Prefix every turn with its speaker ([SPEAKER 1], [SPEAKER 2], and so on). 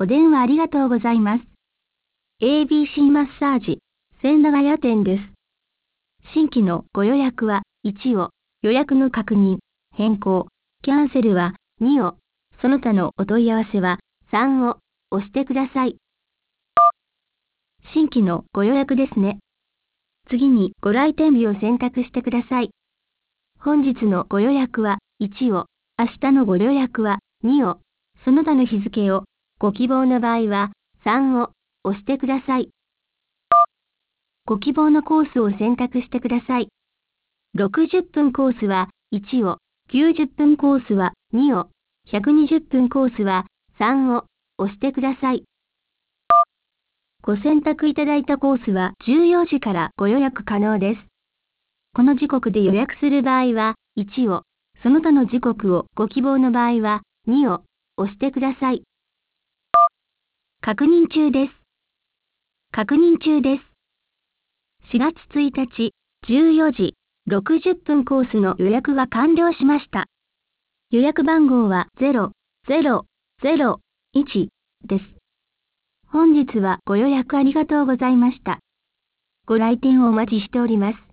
[SPEAKER 1] お電話ありがとうございます。ABC マッサージ、千駄ヶ谷店です。新規のご予約は1を、予約の確認、変更、キャンセルは2を、その他のお問い合わせは3を押してください。新規のご予約ですね。次にご来店日を選択してください。本日のご予約は1を、明日のご予約は2を、その他の日付をご希望の場合は3を押してください。ご希望のコースを選択してください。60分コースは1を、90分コースは2を、120分コースは3を押してください。ご選択いただいたコースは14時からご予約可能です。この時刻で予約する場合は1を、その他の時刻をご希望の場合は2を押してください。確認中です。確認中です。4月1日14時60分コースの予約が完了しました。予約番号は0001です。本日はご予約ありがとうございました。ご来店をお待ちしております。